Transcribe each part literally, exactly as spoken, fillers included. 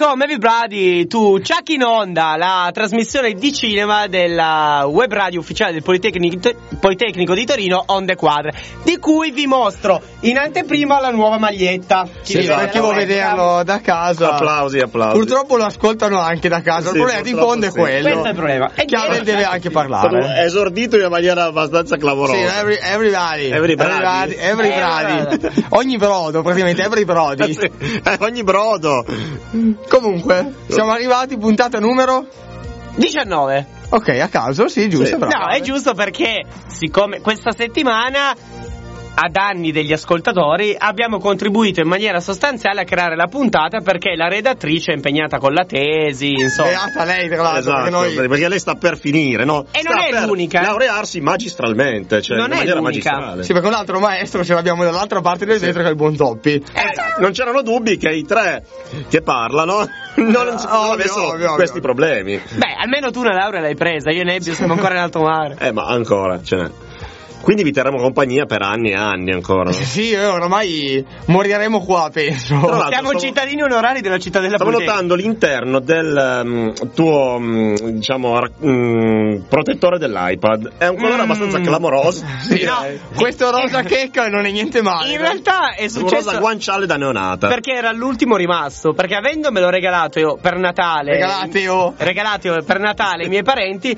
Welcome everybody to Chuck in Onda, la trasmissione di cinema della web radio ufficiale del Politecnico, Politecnico di Torino, Onde Quadre, di cui vi mostro in anteprima la nuova maglietta. Sì, per chi vuole vederlo da casa. Applausi, applausi. Purtroppo lo ascoltano anche da casa. Sì, il problema di fondo è sì. quello. Questo è il problema. E Chiave deve anche parlare. È esordito in una maniera abbastanza clamorosa. Sì, every, everybody. Everybody. Everybody. everybody. Ogni brodo, praticamente, everybody. Sì, eh, ogni brodo. Comunque, siamo arrivati, puntata numero diciannove. Ok, a caso, sì, giusto. Sì. Bravo. No, è giusto perché siccome questa settimana, a danni degli ascoltatori, abbiamo contribuito in maniera sostanziale a creare la puntata, perché la redattrice è impegnata con la tesi, insomma. Beata lei, tra l'altro, Esatto, perché noi... perché lei sta per finire, no? E sta non è per l'unica. laurearsi magistralmente, cioè Non in è maniera l'unica. magistrale. Sì, perché un altro maestro ce l'abbiamo dall'altra parte del vetro, che è il buon Toppi. Eh, non c'erano dubbi che i tre che parlano non, non ovvio, avessero ovvio, questi ovvio. problemi. Beh, almeno tu una laurea l'hai presa, io e Nebbio siamo ancora in alto mare. Eh, ma ancora, ce n'è. Quindi vi terremo compagnia per anni e anni ancora. Sì, eh, oramai moriremo qua, penso. Tra l'altro, Siamo stavo- cittadini onorari della città della Stavo Politecnica. notando l'interno del um, tuo, um, diciamo, ra- um, protettore dell'iPad. È un colore Mm. abbastanza clamoroso. Sì, No. eh, questo rosa checca non è niente male. In realtà è Un successo rosa guanciale da neonata. perché era l'ultimo rimasto, perché avendomelo regalato io per Natale, Regalateo. regalato per Natale ai miei parenti,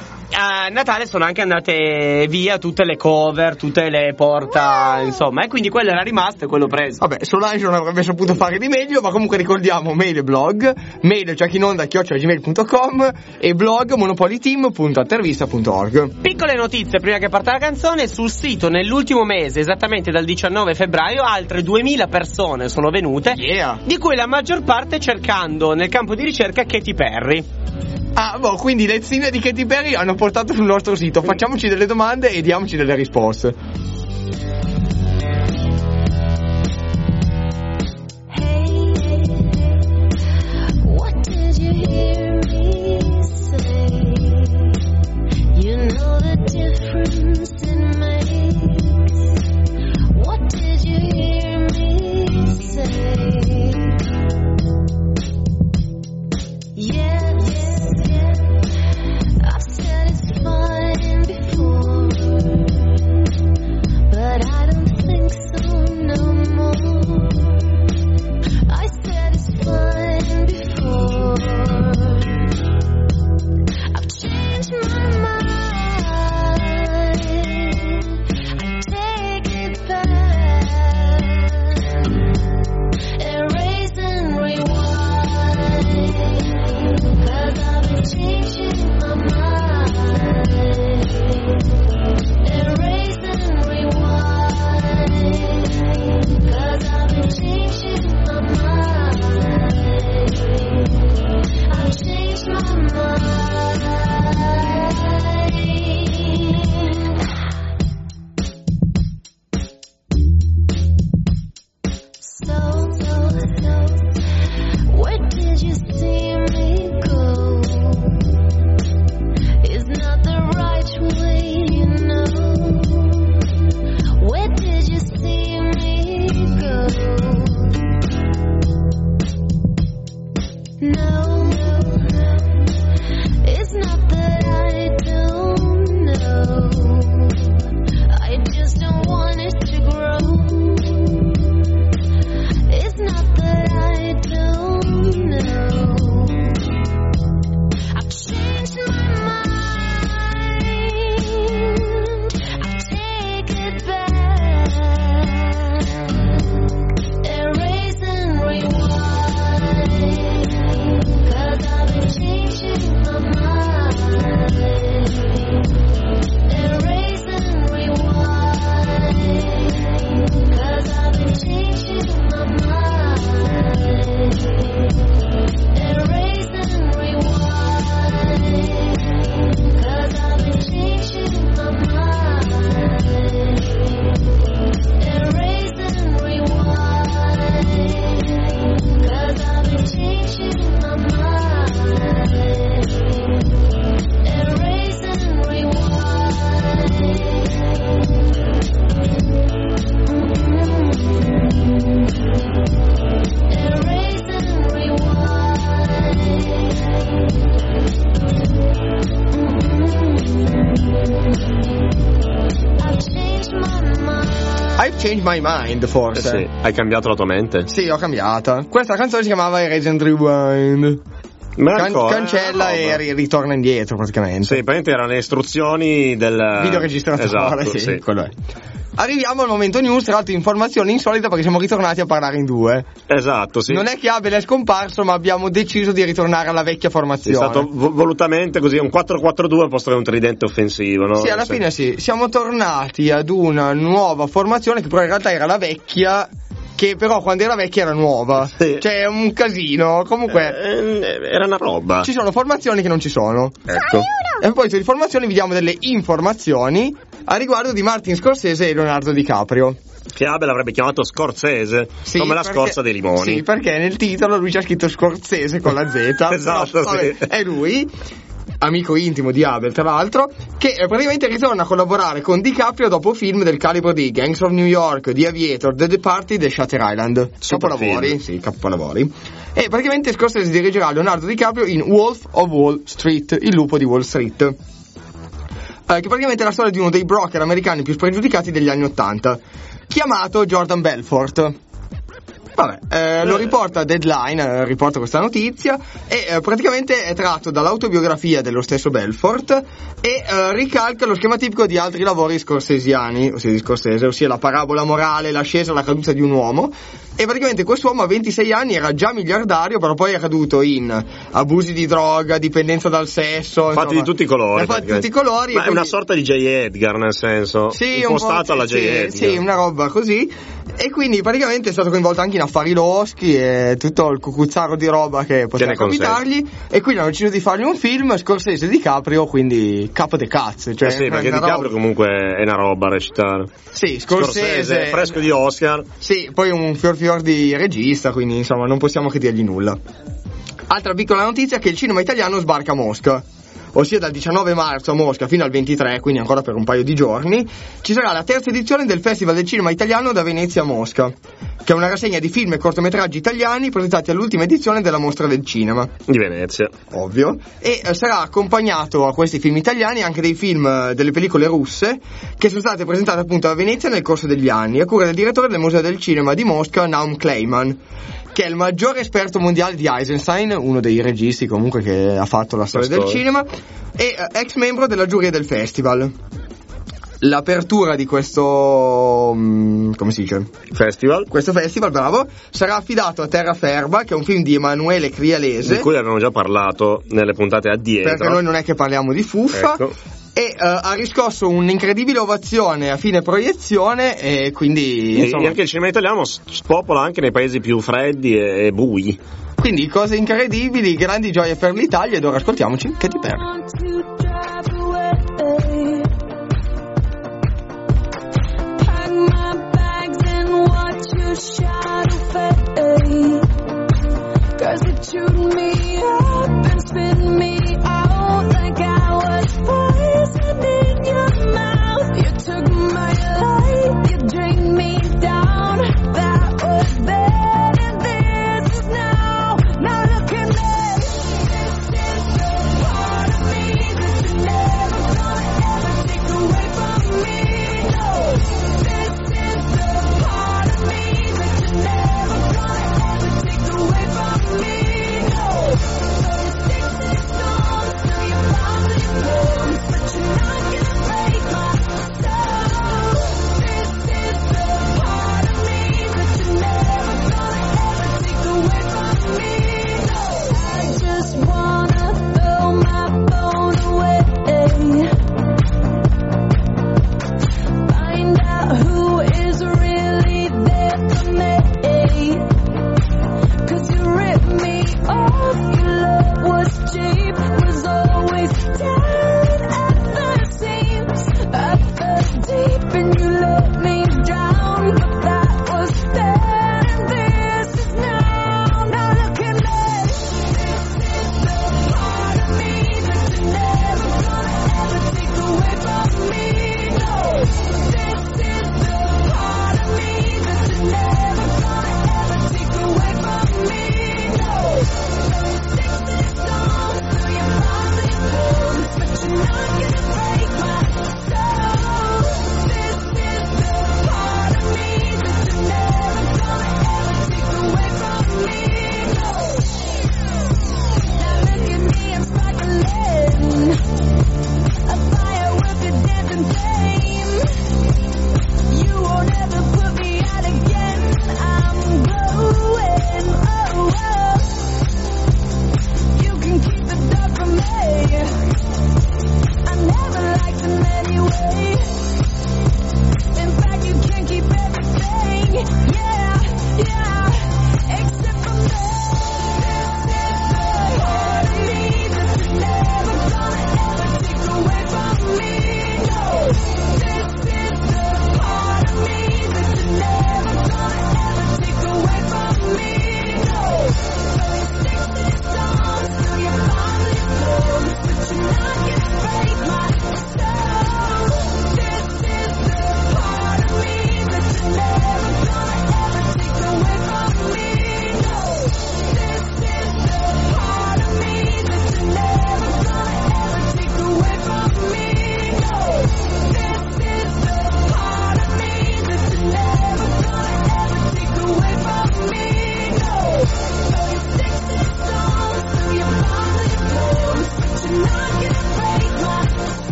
a Natale sono anche andate via tutte le cover, tutte le porta, insomma, e quindi quello era rimasto e quello preso. Vabbè, Solange non avrebbe saputo fare di meglio, ma comunque ricordiamo mail e blog, mail chuckinonda chiocciola gmail punto com e blog monopoliteam punto intervista punto org. Piccole notizie prima che parta la canzone: sul sito nell'ultimo mese, esattamente dal diciannove febbraio, altre duemila persone sono venute, Yeah. di cui la maggior parte cercando nel campo di ricerca Katy Perry. Ah, boh, quindi le zine di Katy Perry hanno portato sul nostro sito. Facciamoci delle domande e diamoci delle risposte. What did you hear me say? You know the difference it makes. What did you hear me say? Yes, I've said it's fine before, but I don't think so no more. I said it's fine before. I've changed my mind. I take it back. Erase and rewind. 'Cause I've been changing my mind. Erase and rewind. 'Cause I've been changing my mind. I've changed my mind. So, so, so, where did you see me go? It's not the right way, you know. Where did you see me go? No, it's not that I don't know. I just don't want it to grow. It's not that I don't know. I've changed my mind. I take it back. Erase and rewind. 'Cause I've been changing my mind. I've Changed My Mind, Eh forse. sì, hai cambiato la tua mente? Sì, l'ho cambiata. Questa canzone si chiamava Erase and Rewind. Me la Can- ricordo, cancella eh, e roba. ri- ritorna indietro praticamente. Sì, praticamente erano le istruzioni del Videoregistratore, esatto, sì, sì. quello è. Arriviamo al momento news, tra l'altro informazione insolita perché siamo ritornati a parlare in due. Esatto, sì. Non è che Abel è scomparso, ma abbiamo deciso di ritornare alla vecchia È formazione. stato vo- volutamente così un quattro quattro due al posto che un tridente offensivo, no? Sì, alla Sì. fine sì. Siamo tornati ad una nuova formazione che però in realtà era la vecchia, che però quando era vecchia era nuova. Sì. Cioè è un casino. Comunque Eh, era una roba. ci sono formazioni che non ci sono. Ecco. E poi di formazioni vi diamo delle informazioni a riguardo di Martin Scorsese e Leonardo DiCaprio. Che Abel avrebbe chiamato Scorsese, Sì, come la perché- scorza dei limoni. Sì, perché nel titolo lui c'ha scritto Scorsese con la Z. Esatto, Però, vabbè, sì. è lui, amico intimo di Abel tra l'altro, che eh, praticamente ritorna a collaborare con DiCaprio dopo film del calibro di Gangs of New York, The Aviator, The Departed e Shutter Island. Super Capolavori, film. sì, capolavori. E praticamente Scorsese dirigerà Leonardo DiCaprio in Wolf of Wall Street, il lupo di Wall Street. Eh, che praticamente è la storia di uno dei broker americani più spregiudicati degli anni Ottanta, chiamato Jordan Belfort. Vabbè, eh, lo riporta Deadline, eh, riporta questa notizia e eh, praticamente è tratto dall'autobiografia dello stesso Belfort e eh, ricalca lo schema tipico di altri lavori scorsesiani, ossia di Scorsese, ossia la parabola morale, l'ascesa, la caduta di un uomo. E praticamente quest'uomo a ventisei anni era già miliardario, però poi è caduto in abusi di droga, dipendenza dal sesso, Fatti insomma, di tutti i colori. ne ha fatti di tutti i colori. Ma e è una quindi- sorta di J. Edgar, nel senso. sì, un impostato po', alla J. sì, Edgar. sì, una roba così. E quindi praticamente è stato coinvolto anche in affari loschi e tutto il cucuzzaro di roba che poteva ne consente. capitargli. E quindi hanno deciso di fargli un film, Scorsese e DiCaprio, quindi capo de cazzo. Cioè, Eh sì, perché una DiCaprio roba- comunque è una roba a recitare. Sì, Scorsese, fresco di Oscar. Sì, poi un fior fior di regista, quindi insomma non possiamo che dirgli nulla. Altra piccola notizia è che il cinema italiano sbarca a Mosca. Ossia dal diciannove marzo a Mosca fino al ventitré, quindi ancora per un paio di giorni, ci sarà la terza edizione del Festival del Cinema Italiano da Venezia a Mosca, che è una rassegna di film e cortometraggi italiani presentati all'ultima edizione della Mostra del Cinema, Di Venezia. ovvio, e eh, sarà accompagnato a questi film italiani anche dei film eh, delle pellicole russe che sono state presentate appunto a Venezia nel corso degli anni, a cura del direttore del Museo del Cinema di Mosca, Naum Kleiman, che è il maggiore esperto mondiale di Eisenstein, uno dei registi comunque che ha fatto la storia del storia. cinema, e eh, ex membro della giuria del festival. L'apertura di questo mm, come si dice? Festival. Questo festival, bravo, sarà affidato a Terraferma, che è un film di Emanuele Crialese, Di cui abbiamo già parlato nelle puntate addietro. perché noi non è che parliamo di fuffa. Ecco. E uh, ha riscosso un'incredibile ovazione a fine proiezione e quindi E insomma, anche il cinema italiano s- spopola anche nei paesi più freddi e, e bui. quindi cose incredibili, grandi gioie per l'Italia. Ed ora ascoltiamoci Katy Perry. Want to drive away. Pack my bags and watch your shadow fade. 'Cause you chewed me up and spit me out like I was poison in your mouth. You took my life, you drained me down. That was then and this is now. Now look at me. This is the part of me that you're never gonna ever take away from me. No, this is the part of me that you're never gonna ever take away from me. No.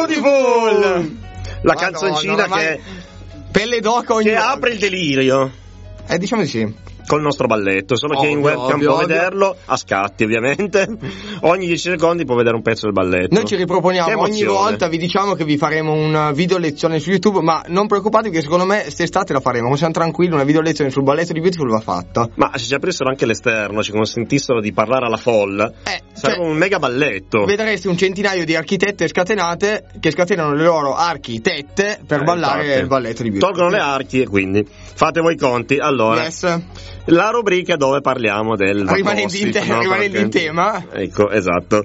Beautiful! La canzoncina Madonna, che, pelle d'oca ogni che volta. apre il delirio Eh, diciamo di sì. col nostro balletto, solo che in Ovvio, webcam ovvio, può ovvio. vederlo a scatti ovviamente. Ogni dieci secondi può vedere un pezzo del balletto. Noi ci Che riproponiamo ogni emozione. volta, vi diciamo che vi faremo una video lezione su YouTube, ma non preoccupatevi che secondo me quest'estate la faremo, come siamo tranquilli, una video lezione sul balletto di Beautiful va fatta. Ma se ci aprissero anche l'esterno, ci consentissero di parlare alla folla, Eh, sarebbe cioè, un mega balletto. vedreste un centinaio di architette scatenate che scatenano le loro architette per Eh, ballare infatti. il balletto di Beautiful. Tolgono le archi e quindi fate voi i conti. Allora, Yes. la rubrica dove parliamo del Rimanendo in, te- Vapossip, no? rimanendo in Perché- tema. Ecco, esatto.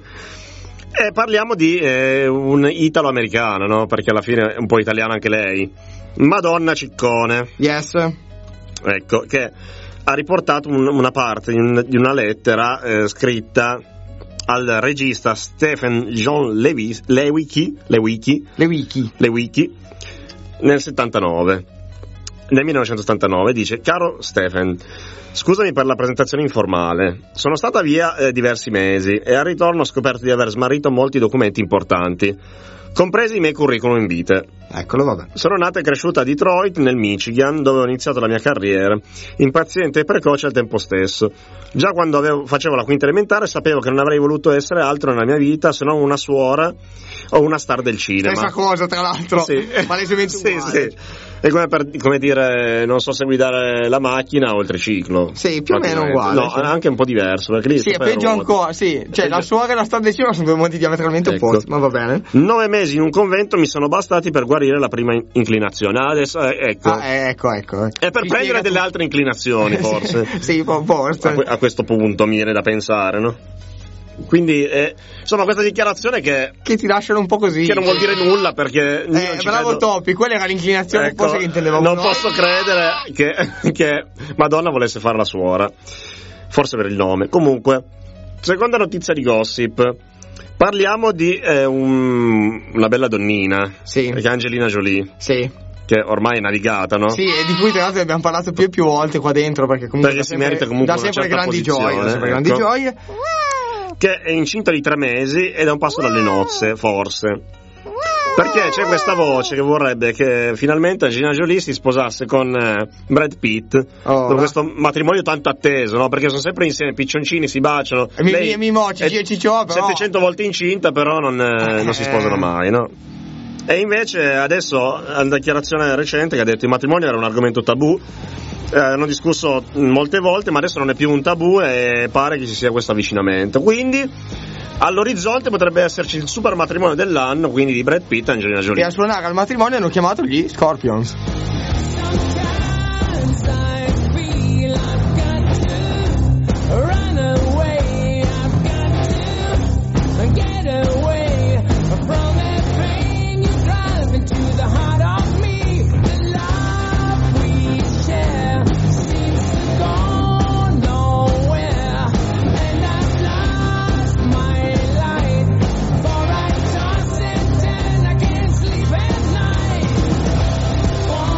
E parliamo di eh, un italo-americano, no? Perché alla fine è un po' italiana anche lei. Madonna Ciccone, Yes. ecco, che ha riportato un- una parte di, un- di una lettera eh, scritta al regista Stephen John Lewis, Lewicki, Lewicki, Le wiki. Lewicki nel settantanove. Nel millenovecentosettantanove dice: caro Stephen, scusami per la presentazione informale, sono stata via eh, diversi mesi e al ritorno ho scoperto di aver smarrito molti documenti importanti, compresi i miei curriculum vitae. Eccolo, vabbè. Sono nata e cresciuta a Detroit, nel Michigan, dove ho iniziato la mia carriera, impaziente e precoce al tempo stesso. Già quando avevo, facevo la quinta elementare sapevo che non avrei voluto essere altro nella mia vita se non una suora o una star del cinema. Stessa cosa, tra l'altro. Sì. Palesemente Sì, uguale. sì. È come per come dire, non so se guidare la macchina o il triciclo. Sì, più o meno Praticamente. uguale, No, sì. anche un po' diverso, perché lì Sì, è super peggio ruote. ancora, sì. Cioè, la Peggio. suora e la strada del cinema sono due mondi diametralmente Ecco. opposti, ma va bene. Nove mesi in un convento mi sono bastati per guarire la prima in- inclinazione. Adesso, eh, ecco. Ah, eh, ecco, ecco. È per Ti prendere spiega delle tutto. altre inclinazioni, forse. Sì, po- forse. a, que- a questo punto mi viene da pensare, no? Quindi, eh, insomma, questa dichiarazione che, Che ti lasciano un po' così. che non vuol dire nulla perché. io Eh, non ci bravo credo. Topi, quella era l'inclinazione Ecco, forse che intendevamo non noi. posso credere che, che Madonna volesse fare la suora, forse per il nome. Comunque, seconda notizia di gossip, parliamo di eh, un- una bella donnina, Sì. che è Angelina Jolie, Sì. che ormai è navigata, no? Sì, e di cui tra l'altro abbiamo parlato più e più volte qua dentro perché comunque Perché dà si sempre, merita comunque dà una sempre certa grandi posizione, gioie, dà sempre grandi ecco. gioie. Che è incinta di tre mesi ed è un passo dalle nozze, forse. Perché c'è questa voce che vorrebbe che finalmente Angelina Jolie si sposasse con eh, Brad Pitt, Oh, con ma- questo matrimonio tanto atteso, no? Perché sono sempre insieme, piccioncini, si baciano. E mi- Lei mi- mi moci, è Gio e Ciccio, però- settecento volte incinta, però non, eh, non si sposano mai, no? E invece adesso, una dichiarazione recente che ha detto il matrimonio era un argomento tabù, eh, hanno discusso molte volte, ma adesso non è più un tabù e pare che ci sia questo avvicinamento. Quindi all'orizzonte potrebbe esserci il super matrimonio dell'anno, quindi di Brad Pitt e Angelina E Jolie. a suonare al matrimonio hanno chiamato gli Scorpions. Sometimes I feel I've got to run away. I've got to get away from that pain you drive into the heart of me. The love we share seems to go nowhere, and I've lost my light. For I toss and turn, I can't sleep at night.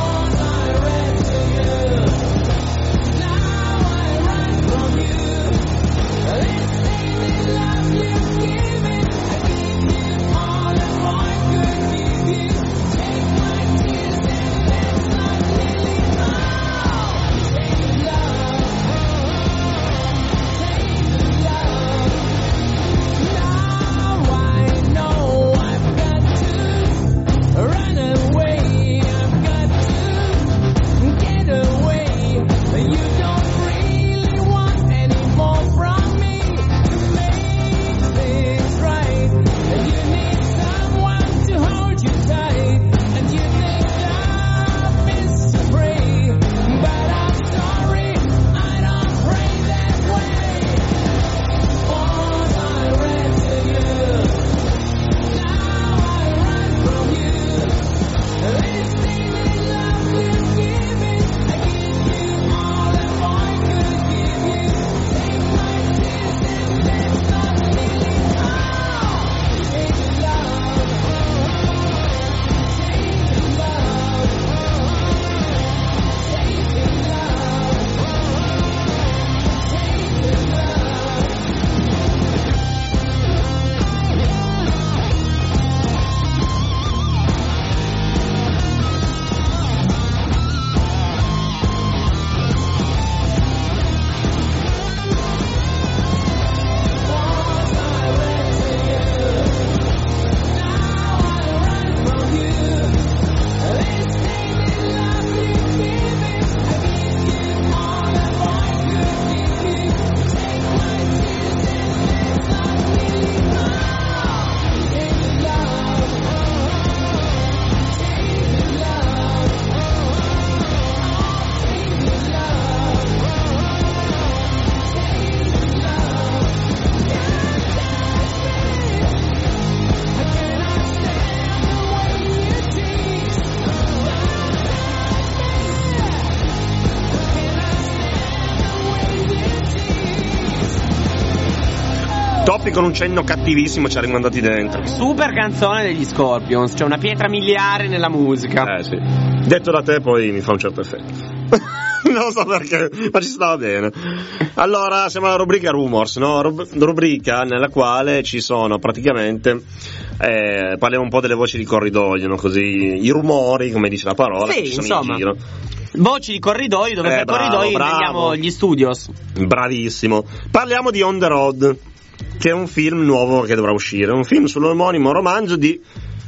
Troppi con un cenno cattivissimo ci ha rimandati dentro. Super canzone degli Scorpions, cioè una pietra miliare nella musica. Eh sì. Detto da te poi mi fa un certo effetto. Non lo so perché, ma ci stava bene. Allora, siamo alla rubrica Rumors, no? Rub- rubrica nella quale ci sono praticamente eh, parliamo un po' delle voci di corridoio, no? Così i rumori, come dice la parola, sì, che ci sono insomma. in giro. Voci di corridoio, dove Eh, per bravo, corridoi bravo. intendiamo gli studios. Bravissimo. Parliamo di On the Road, che è un film nuovo che dovrà uscire, un film sull'omonimo romanzo di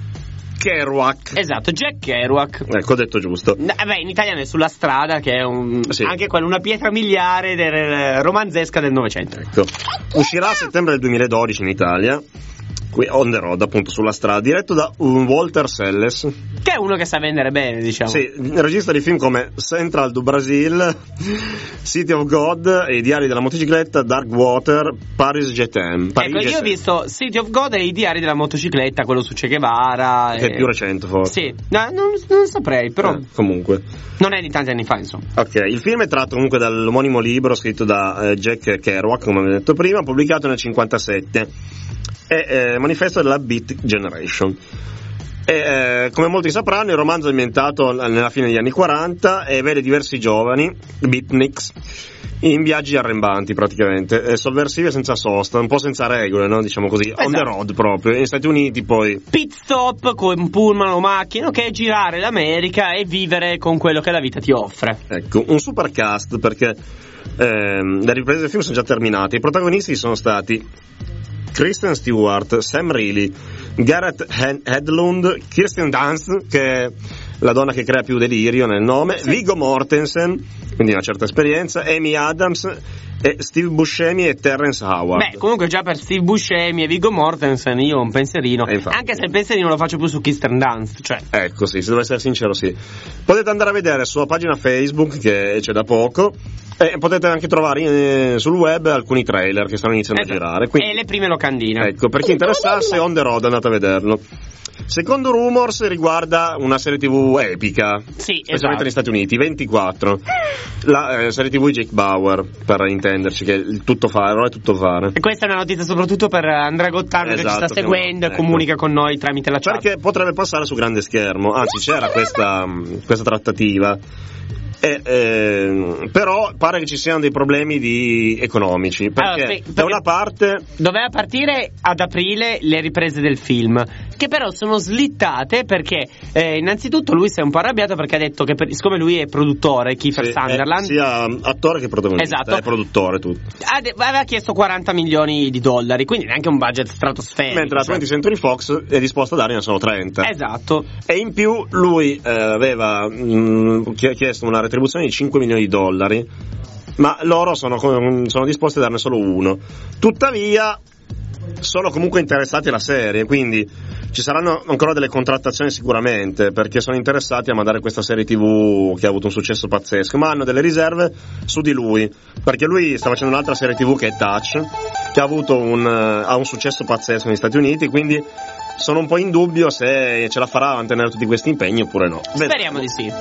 Kerouac. Esatto, Jack Kerouac. Ecco, ho detto giusto. No, beh, in italiano è Sulla strada, che è un, Sì. anche quella una pietra miliare del, romanzesca del Novecento. Ecco. Uscirà a settembre del duemiladodici in Italia. Qui On the Road, appunto, sulla strada, diretto da un Walter Selles, Che è uno che sa vendere bene, diciamo. sì, regista di film come Central do Brasil, City of God, I diari della motocicletta, Dark Water, Paris Je t'aime. Paris Ecco, Je io ho t'aime, visto City of God e I diari della motocicletta, quello su Che Guevara. che e- è più recente forse. Sì, no, non, non saprei, però Eh, comunque. non è di tanti anni fa, insomma. Ok, il film è tratto comunque dall'omonimo libro scritto da eh, Jack Kerouac, come avevo detto prima, pubblicato nel cinquantasette. È eh, manifesto della Beat Generation. E, eh, come molti sapranno, il romanzo è ambientato nella fine degli anni quaranta e vede diversi giovani beatniks in viaggi arrembanti, praticamente, eh, sovversivi e senza sosta, un po' senza regole, no? Diciamo così, on the Esatto. road proprio. Negli Stati Uniti poi Pit stop con pullman o macchine, che è girare l'America e vivere con quello che la vita ti offre. ecco, un super cast, perché ehm, le riprese del film sono già terminate. I protagonisti sono stati Kristen Stewart, Sam Reilly, Garrett Hen- Hedlund, Kirsten Dunst, che è la donna che crea più delirio nel nome, Viggo Mortensen, quindi una certa esperienza, Amy Adams, e Steve Buscemi e Terrence Howard. Beh, comunque già per Steve Buscemi e Viggo Mortensen io ho un pensierino, Eh, infatti. anche se il pensierino lo faccio più su Kirsten Dunst, cioè. Ecco, sì, se devo essere sincero, sì. Potete andare a vedere sulla pagina Facebook, che c'è da poco, e potete anche trovare eh, sul web alcuni trailer che stanno iniziando Esatto. a girare. Quindi, E le prime locandine. ecco, per chi interessasse, On the Road, andate a vederlo. Secondo Rumors riguarda una serie tv epica, Sì, specialmente esatto. negli Stati Uniti, ventiquattro. La eh, serie tv di Jake Bauer, per intenderci, che è il tutto fare, non è tutto fare. E questa è una notizia soprattutto per Andrea Gottano, che ci Esatto, sta che- seguendo e ecco. comunica con noi tramite la chat. Perché potrebbe passare su grande schermo, anzi c'era questa, mh, questa trattativa. E, eh, però pare che ci siano dei problemi di economici, perché, Allora, sì, da perché- una parte Doveva partire ad aprile le riprese del film, che però sono slittate perché eh, innanzitutto lui si è un po' arrabbiato perché ha detto che per, siccome lui è produttore, Kiefer sì, Sunderland, è sia attore che protagonista, Esatto. è produttore tutto. ha de- aveva chiesto quaranta milioni di dollari, quindi neanche un budget stratosferico. Mentre la cioè. twentieth Century Fox è disposta a darne solo trenta. Esatto. E in più lui eh, aveva mh, chi- chiesto una retribuzione di cinque milioni di dollari, ma loro sono, sono disposti a darne solo uno. Tuttavia sono comunque interessati alla serie, quindi ci saranno ancora delle contrattazioni sicuramente, perché sono interessati a mandare questa serie tv che ha avuto un successo pazzesco, ma hanno delle riserve su di lui, perché lui sta facendo un'altra serie tv che è Touch, che ha avuto un, ha un successo pazzesco negli Stati Uniti, quindi sono un po' in dubbio se ce la farà a mantenere tutti questi impegni oppure no. Vedremo. Speriamo di sì.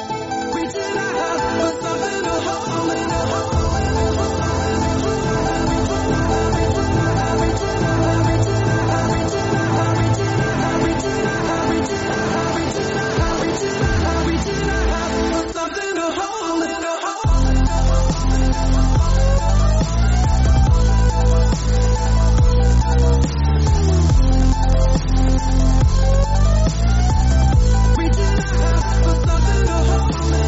We did have something to hold.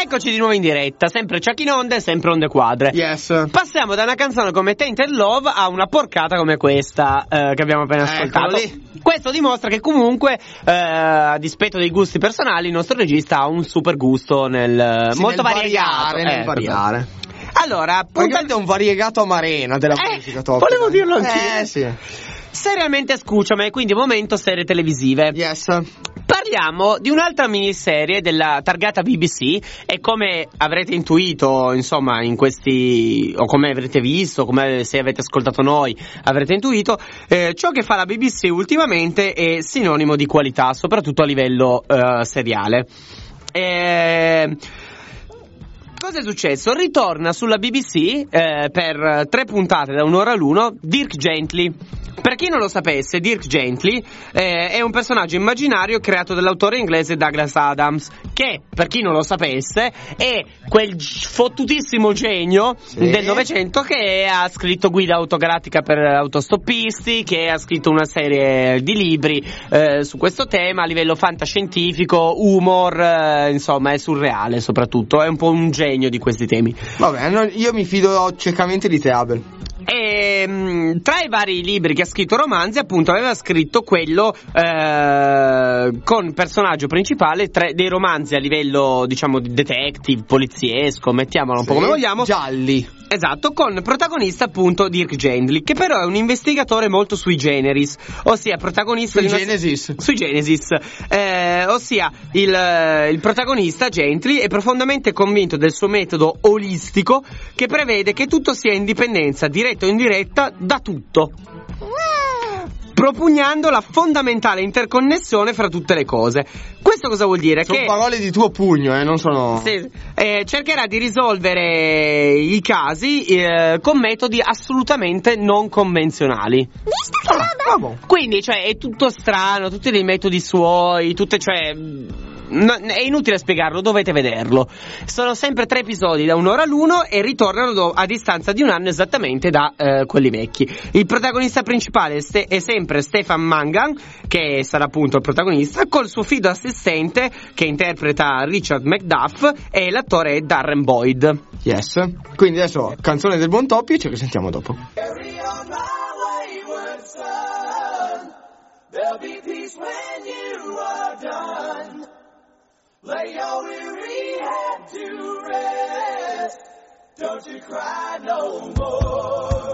Eccoci di nuovo in diretta, sempre Chuck in onda e sempre onde quadre. Yes. Passiamo da una canzone come Tainted Love a una porcata come questa eh, che abbiamo appena ascoltato. Eccolo lì. Questo dimostra che comunque, eh, a dispetto dei gusti personali, il nostro regista ha un super gusto nel Sì, molto nel variegato. variare, nel Eh, variare. Allora, Praticamente è un variegato amarena della Eh, musica top. volevo dirlo anch'io. Eh sì. serialmente scuciame, quindi momento serie televisive. Yes. Parliamo di un'altra miniserie della targata B B C e come avrete intuito, insomma, in questi, o come avrete visto, come se avete ascoltato noi, avrete intuito, eh, ciò che fa la B B C ultimamente è sinonimo di qualità, soprattutto a livello eh, seriale. E... cosa è successo? Ritorna sulla B B C eh, per tre puntate da un'ora l'uno Dirk Gently. Per chi non lo sapesse, Dirk Gently eh, è un personaggio immaginario creato dall'autore inglese Douglas Adams, che, per chi non lo sapesse, è quel g- fottutissimo genio Sì. del Novecento che ha scritto Guida autogalattica per autostoppisti, che ha scritto una serie di libri eh, su questo tema a livello fantascientifico, humor, eh, insomma è surreale soprattutto, è un po' un genio di questi temi. Vabbè, no, io mi fido ciecamente di te, Abel. E mh, tra i vari libri che ha scritto romanzi, appunto, aveva scritto quello eh, con personaggio principale tre, dei romanzi a livello, diciamo, di detective, poliziesco, mettiamolo un po' come vogliamo. Gialli. Esatto, con protagonista appunto Dirk Gently, che però è un investigatore molto sui generis, ossia protagonista Sui di una... Genesis. Sui Genesis, eh, ossia il, il protagonista Gently è profondamente convinto del suo metodo olistico che prevede che tutto sia indipendenza diretta o indiretta da tutto, propugnando la fondamentale interconnessione fra tutte le cose. Questo cosa vuol dire? Sono che parole di tuo pugno, eh, non sono... sì, eh, cercherà di risolvere i casi eh, con metodi assolutamente non convenzionali. Ah, boh. Quindi, cioè, è tutto strano, tutti dei metodi suoi, tutte, cioè... no, è inutile spiegarlo, dovete vederlo. Sono sempre tre episodi da un'ora l'uno e ritornano do- a distanza di un anno esattamente da eh, quelli vecchi. Il protagonista principale è, ste- è sempre Stefan Mangan, che sarà appunto il protagonista, col suo fido assistente che interpreta Richard Macduff, e l'attore è Darren Boyd. Yes. Quindi adesso, canzone del buon Toppio, ci risentiamo dopo. Carry on my wayward son. There'll be peace when you are done. Lay your weary head to rest. Don't you cry no more.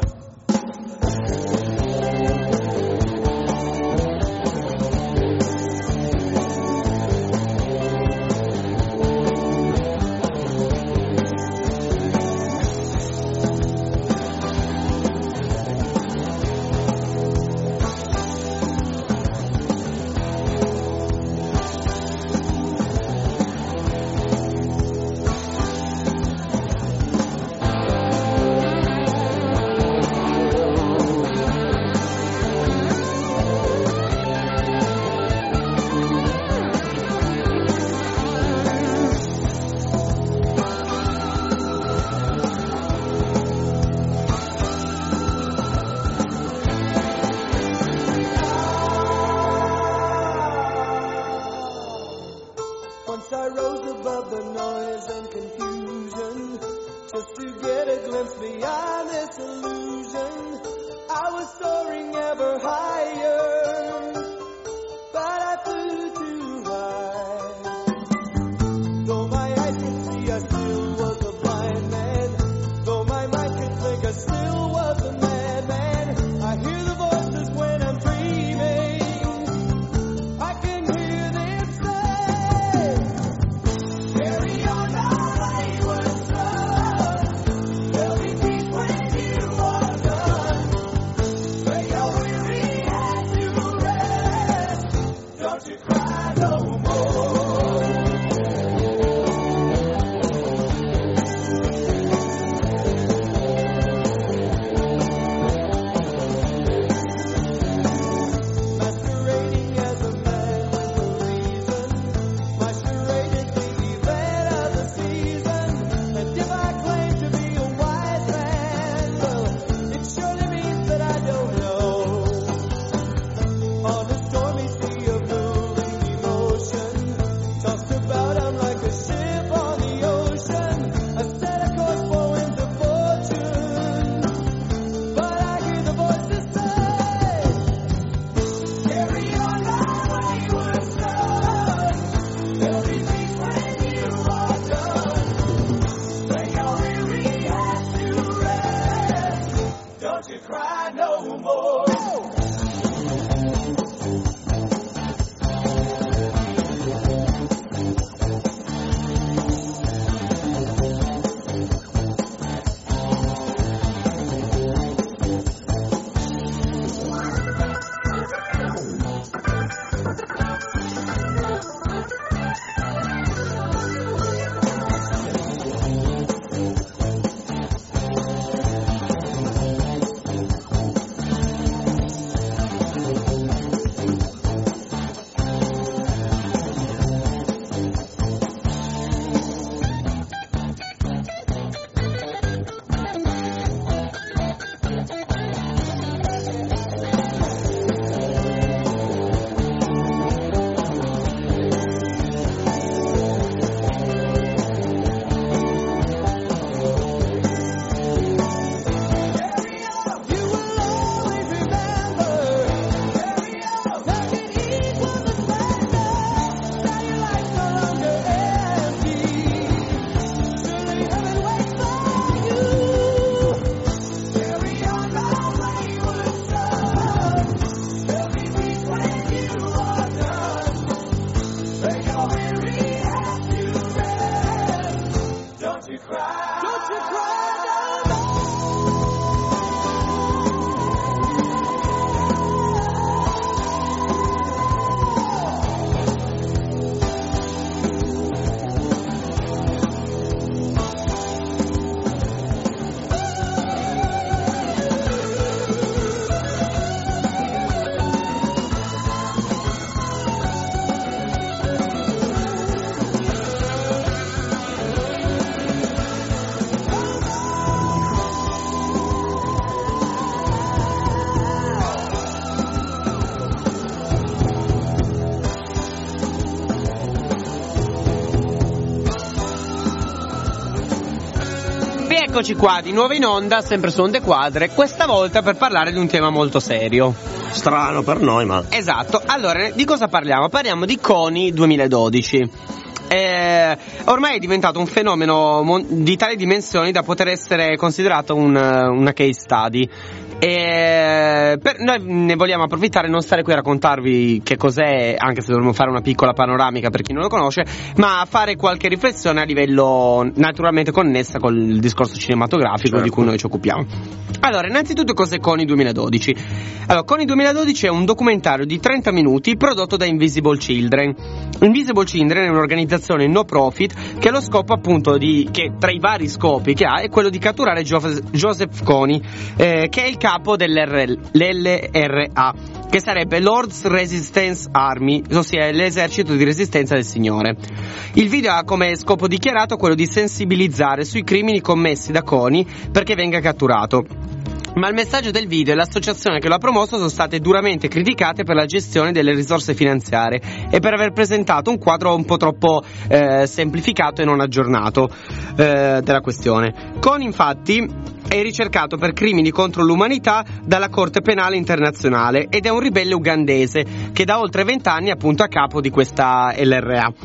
Eccoci qua di nuovo in onda, sempre su Onde Quadre, questa volta per parlare di un tema molto serio. Strano per noi, ma... Esatto, allora di cosa parliamo? Parliamo di Kony duemiladodici. Eh, ormai è diventato un fenomeno mon- di tali dimensioni da poter essere considerato un, una case study. E per, noi ne vogliamo approfittare, non stare qui a raccontarvi che cos'è, anche se dovremmo fare una piccola panoramica per chi non lo conosce, ma fare qualche riflessione a livello naturalmente connessa col discorso cinematografico, certo, di cui noi ci occupiamo. Allora, innanzitutto cos'è Kony duemiladodici? Allora, Kony duemiladodici è un documentario di trenta minuti prodotto da Invisible Children. Invisible Children è un'organizzazione no profit che ha lo scopo appunto di, che tra i vari scopi che ha è quello di catturare Joseph, Joseph Kony, eh, che è il capo dell'L R A, che sarebbe Lord's Resistance Army, ossia l'esercito di resistenza del Signore. Il video ha come scopo dichiarato quello di sensibilizzare sui crimini commessi da Kony perché venga catturato. Ma il messaggio del video e l'associazione che lo ha promosso sono state duramente criticate per la gestione delle risorse finanziarie e per aver presentato un quadro un po' troppo eh, semplificato e non aggiornato eh, della questione. Kony infatti è ricercato per crimini contro l'umanità dalla Corte Penale Internazionale ed è un ribelle ugandese che da oltre vent'anni è appunto a capo di questa L R A.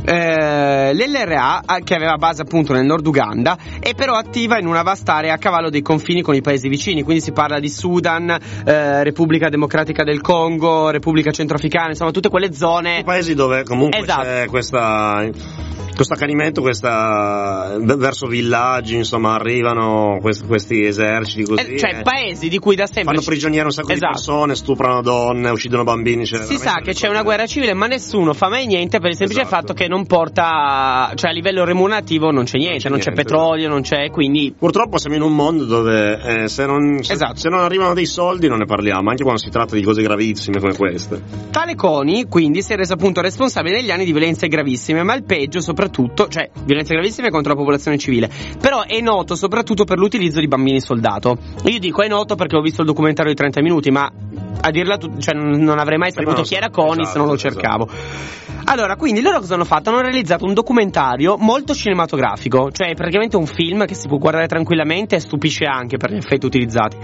Eh, L'L R A, che aveva base appunto nel nord Uganda, è però attiva in una vasta area a cavallo dei confini con i paesi vicini, quindi si parla di Sudan, eh, Repubblica Democratica del Congo, Repubblica Centroafricana, insomma tutte quelle zone, i paesi dove comunque esatto, c'è questa questo accanimento, questa verso villaggi, insomma arrivano questi, questi eserciti così, eh, cioè eh, paesi di cui da sempre fanno prigioniere un sacco, esatto, di persone, stuprano donne, uccidono bambini, cioè si sa che c'è una guerra civile ma nessuno fa mai niente per il semplice, esatto, fatto che non porta, cioè a livello remunerativo non c'è niente, non c'è, non c'è niente, petrolio, non c'è, quindi purtroppo siamo in un mondo dove eh, se, non, se, esatto, se non arrivano dei soldi non ne parliamo, anche quando si tratta di cose gravissime come queste. Tale Kony quindi si è reso appunto responsabile negli anni di violenze gravissime, ma il peggio soprattutto, cioè violenze gravissime contro la popolazione civile, però è noto soprattutto per l'utilizzo di bambini soldato. Io dico è noto perché ho visto il documentario di trenta minuti, ma a dirla tu- cioè non avrei mai saputo chi era Kony, esatto, se non lo cercavo, esatto. Allora, quindi loro cosa hanno fatto? Hanno realizzato un documentario molto cinematografico, cioè praticamente un film che si può guardare tranquillamente e stupisce anche per gli effetti utilizzati.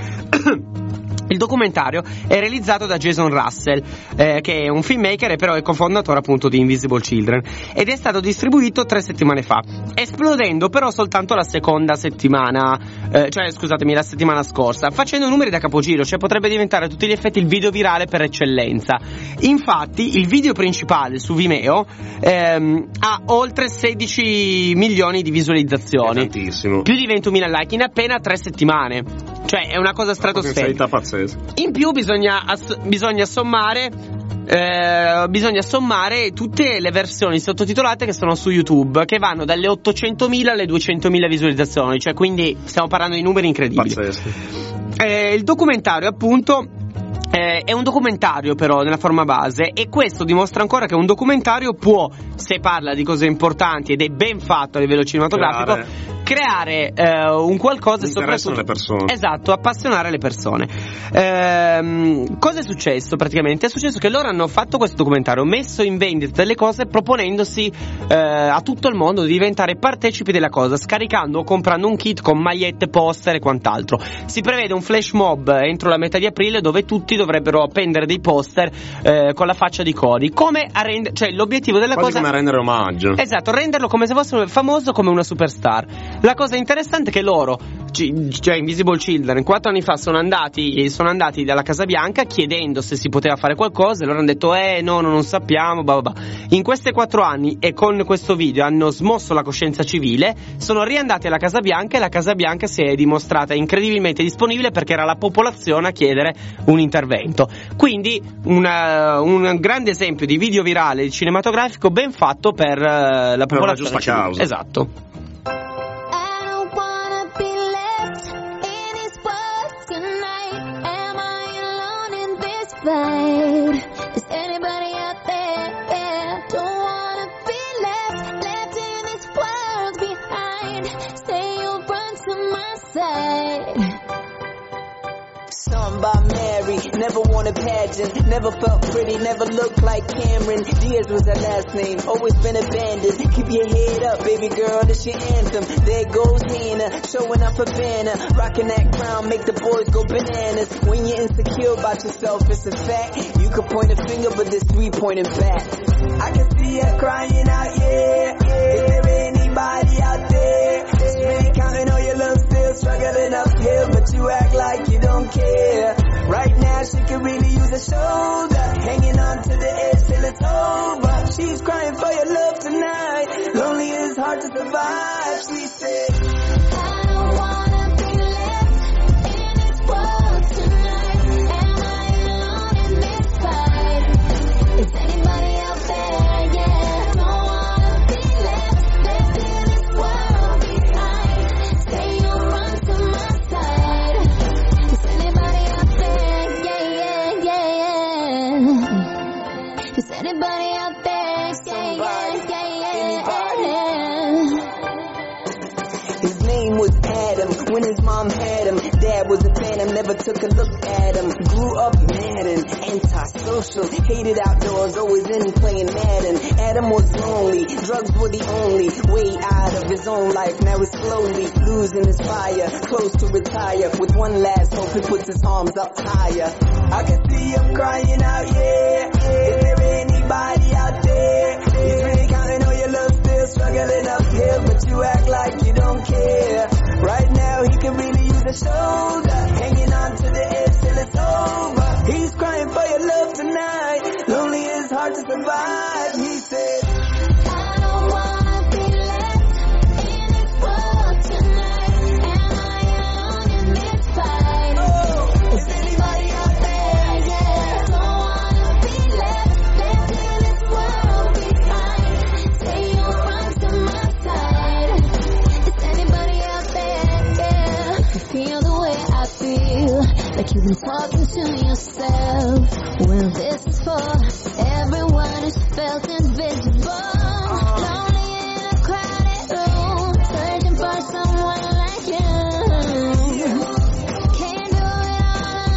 Il documentario è realizzato da Jason Russell, eh, che è un filmmaker e però è cofondatore appunto di Invisible Children, ed è stato distribuito tre settimane fa, esplodendo però soltanto la seconda settimana, eh, cioè scusatemi, la settimana scorsa, facendo numeri da capogiro, cioè potrebbe diventare a tutti gli effetti il video virale per eccellenza. Infatti il video principale su Vimeo ehm, ha oltre sedici milioni di visualizzazioni, tantissimo, più di ventumila like in appena tre settimane, cioè è una cosa stratosferica. In più bisogna, ass- bisogna sommare eh, bisogna sommare tutte le versioni sottotitolate che sono su YouTube, che vanno dalle ottocentomila alle duecentomila visualizzazioni, cioè quindi stiamo parlando di numeri incredibili. Eh, il documentario appunto Eh, è un documentario però nella forma base, e questo dimostra ancora che un documentario può, se parla di cose importanti ed è ben fatto a livello cinematografico, creare, creare eh, un qualcosa e soprattutto le persone. Esatto, appassionare le persone. Ehm, cosa è successo praticamente? È successo che loro hanno fatto questo documentario, messo in vendita delle cose, proponendosi eh, a tutto il mondo di diventare partecipi della cosa, scaricando o comprando un kit con magliette, poster e quant'altro. Si prevede un flash mob entro la metà di aprile dove tutti dovrebbero appendere dei poster eh, con la faccia di Kony, come a rendere, cioè l'obiettivo della quasi cosa, come a rendere omaggio, esatto, renderlo come se fosse famoso, come una superstar. La cosa interessante è che loro, cioè Invisible Children, quattro anni fa sono andati sono andati dalla Casa Bianca chiedendo se si poteva fare qualcosa, e loro hanno detto eh no, no non sappiamo, bah, bah. In questi quattro anni e con questo video hanno smosso la coscienza civile, sono riandati alla Casa Bianca e la Casa Bianca si è dimostrata incredibilmente disponibile perché era la popolazione a chiedere un intervento. Quindi una, un grande esempio di video virale cinematografico ben fatto per uh, la popolazione, per una giusta causa. Esatto. Is anybody out there? Yeah, don't wanna be left, left in this world behind. Say you'll run to my side. Sung by Mary, never wanted pageant, never felt pretty, never looked like Cameron Diaz was her last name, always been abandoned. Keep your head up, baby girl, this your anthem. There goes Hannah, showing off her banner, rocking that crown, make the boys go bananas. When you're insecure about yourself, it's a fact. You could point a finger, but there's three pointing back. I can see her crying out, yeah, yeah. Is there anybody out there? She's really counting on your love, still struggling uphill, but you act like you don't care. Right now she could really use a shoulder, hanging on to the edge till it's over. She's crying for your love tonight, lonely is hard to survive. She said, I don't wanna be left in this world tonight. Am I alone in this fight? Is anybody out there? Yeah, don't wanna be left, left in this world behind. Say you'll run to my side. Is anybody out there? Yeah, yeah, yeah, yeah. Is anybody out there? Yeah, yeah, yeah, yeah. his name was Adam. When his mom had him, dad was a phantom, never took a look at him. Grew up mad and antisocial, hated outdoors, always in playing Madden. Adam was lonely, drugs were the only way out of his own life. Now he's slowly losing his fire, close to retire. With one last hope, he puts his arms up higher. I can see him crying out, yeah, yeah. Is there anybody out there? He's really counting on your love, still struggling uphill, but you act like you don't care. Right now he can really use a shoulder, hanging on to the edge till it's over. He's crying for your love tonight, lonely is hard to survive. He said, I don't wanna be left in this world tonight. Am I alone in this fight? oh, Is anybody out there? Yeah, don't wanna be left, left in this world behind. Say you'll run to my side. Is anybody out there? Yeah, if you feel the way I feel, like you've been talking to yourself. Well, this is for everyone who's felt invisible, lonely in a crowded room, searching for someone like you. Can't do it all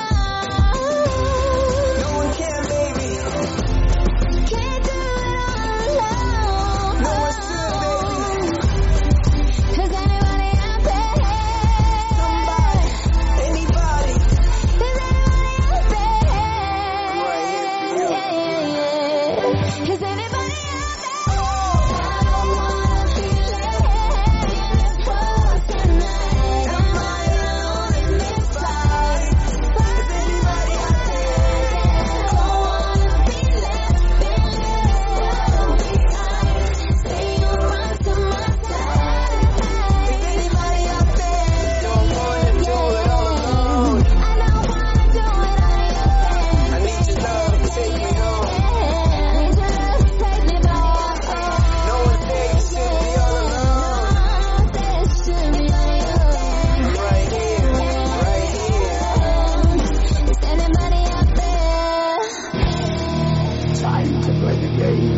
alone. no one can, baby. Can't do it all alone. No one should, baby. Is anybody out there? Somebody, anybody. Is anybody out there? Right here for you. Yeah, yeah, yeah. Is anybody out there? I don't wanna be left in this world tonight. Am I alone in this fight? Is anybody out there? Don't wanna be left in this world behind. Say you'll run to my side. Is anybody out there? Don't wanna do it all alone. I don't wanna do it on your I need your love to take me home. Need your love to take me back. No one said you should be all alone. This should be on your own. Right here, right here. Is anybody out there? Time to play the game.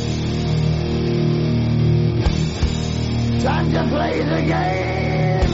Time to play the game.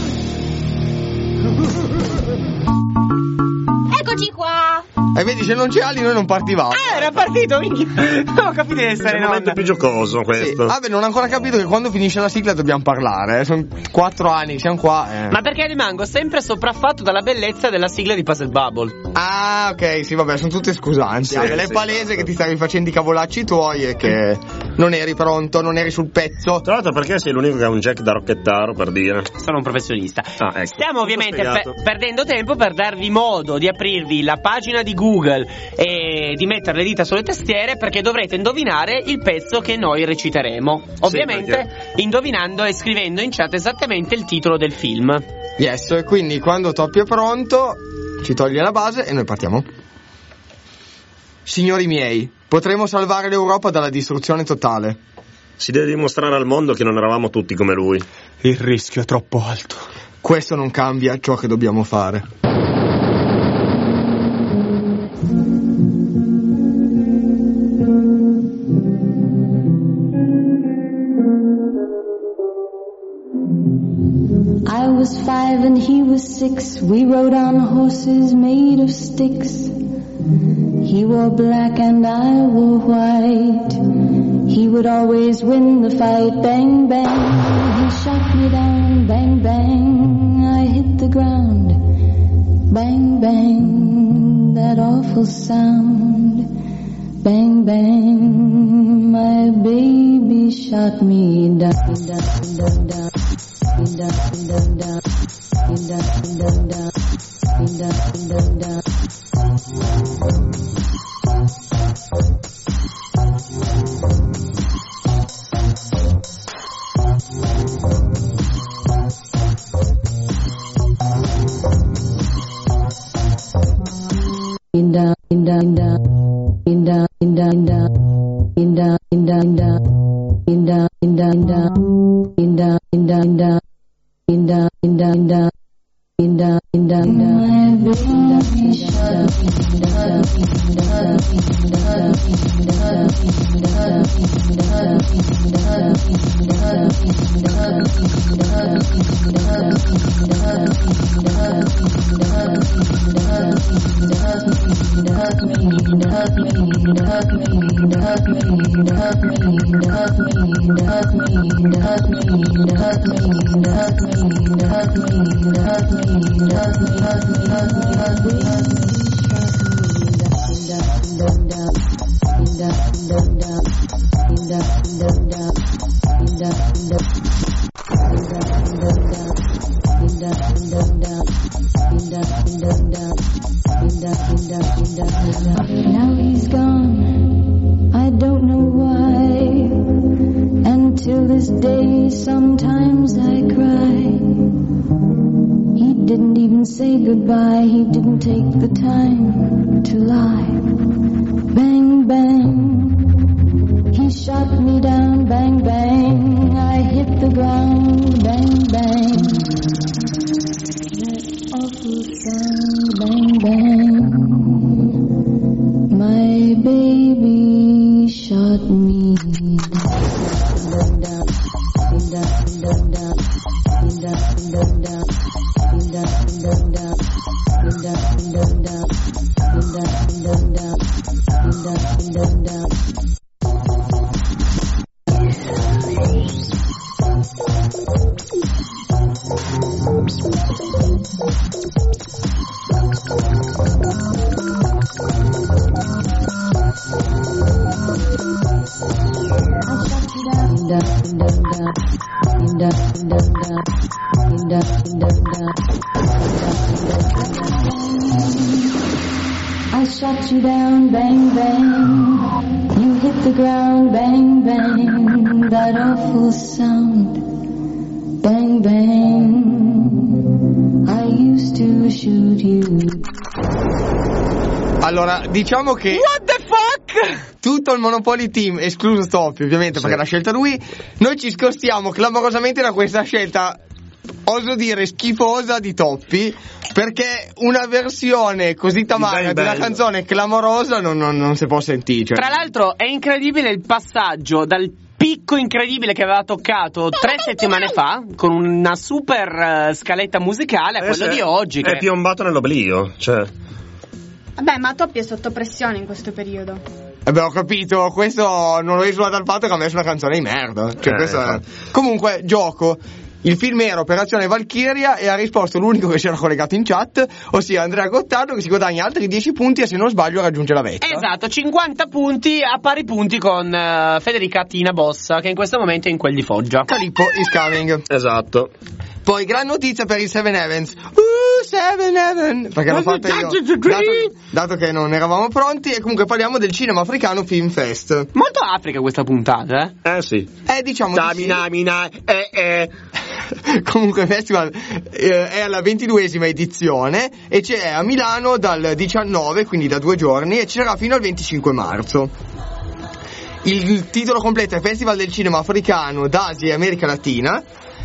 Eccoci qua! E vedi, se non c'è Ali noi non partivamo. Ah, era partito, minchia. Non ho capito di È essere il in momento onda. più giocoso Sì. questo. Vabbè, non ho ancora capito che quando finisce la sigla dobbiamo parlare. eh. Sono quattro anni che siamo qua. eh. Ma perché rimango sempre sopraffatto dalla bellezza della sigla di Puzzle Bubble. Ah, ok, sì, vabbè, sono tutte scusanti. Sì, Ale, è sì, palese sì. che ti stavi facendo i cavolacci tuoi e che non eri pronto, non eri sul pezzo. Tra l'altro perché sei l'unico che ha un jack da rocchettaro, per dire. Sono un professionista. Ah, ecco. Stiamo Tutto ovviamente spiegato. pe- perdendo tempo per darvi modo di aprirvi la pagina di Google e di mettere le dita sulle tastiere, perché dovrete indovinare il pezzo che noi reciteremo. Ovviamente perché- indovinando e scrivendo in chat esattamente il titolo del film. Yes, e quindi quando Toppy è pronto ci toglie la base e noi partiamo. Signori miei, potremo salvare l'Europa dalla distruzione totale. Si deve dimostrare al mondo che non eravamo tutti come lui. Il rischio è troppo alto. Questo non cambia ciò che dobbiamo fare. I was five five and he was six. We rode on horses made of sticks. He wore black and I wore white. He would always win the fight. Bang, bang, he shot me down. Bang, bang, I hit the ground. Bang, bang, that awful sound. Bang, bang, my baby shot me down, down, down, down, down, down, down, down, down, down, down, down. Inda, inda, inda, inda, inda, inda, inda, inda, inda, inda, inda, inda, inda, inda, inda, inda, inda, inda, inda, inda. Now he's gone, I don't know why. Until this day, sometimes I cry. He didn't even say goodbye, he didn't take the time to lie. Bang, bang, he shot me down. Bang, bang, I hit the ground. Bang, bang, that awful sound. Bang, bang, my baby shot me down, down, down, down, down, down, down, down, down, down, down, down, down, down, down. I shot you down, bang, bang. You hit the ground, bang, bang. That awful sound, bang, bang. I used to shoot you. Allora, diciamo che What the fuck? tutto il Monopoly Team, escluso Toppi ovviamente, Sì. perché l'ha scelta lui, noi ci scostiamo clamorosamente da questa scelta, oso dire schifosa, di Toppi, perché una versione così tamarra Di di una bello. canzone clamorosa non, non, non si può sentire, cioè. Tra l'altro è incredibile il passaggio dal picco incredibile che aveva toccato tre settimane fa con una super uh, scaletta musicale a quello Adesso di è- oggi È che... piombato nell'oblio, cioè. Vabbè, ma Toppi è sotto pressione in questo periodo. Eh beh, ho capito, questo non lo esula dal fatto che ha messo una canzone di merda. Cioè, Eh, questo è- infatti. Comunque, gioco. Il film era Operazione Valkyria e ha risposto l'unico che si era collegato in chat, ossia Andrea Gottardo, che si guadagna altri dieci punti e se non sbaglio raggiunge la vetta. Esatto, cinquanta punti a pari punti con uh, Federica Tina Bossa, che in questo momento è in quel di Foggia. Calippo is coming. Esatto. Poi gran notizia per il Seven Heavens. Uh, Seven Heaven! Perché l'ho fatta io. Dato, dato che non eravamo pronti. E comunque parliamo del Cinema Africano Film Fest. Molto Africa questa puntata, eh? Eh sì. Eh, diciamo di sì. Tamina, mina, eh, eh. Comunque il festival eh, è alla ventiduesima edizione e c'è a Milano dal diciannove, quindi da due giorni, e ci sarà fino al venticinque marzo. Il titolo completo è Festival del Cinema Africano d'Asia e America Latina.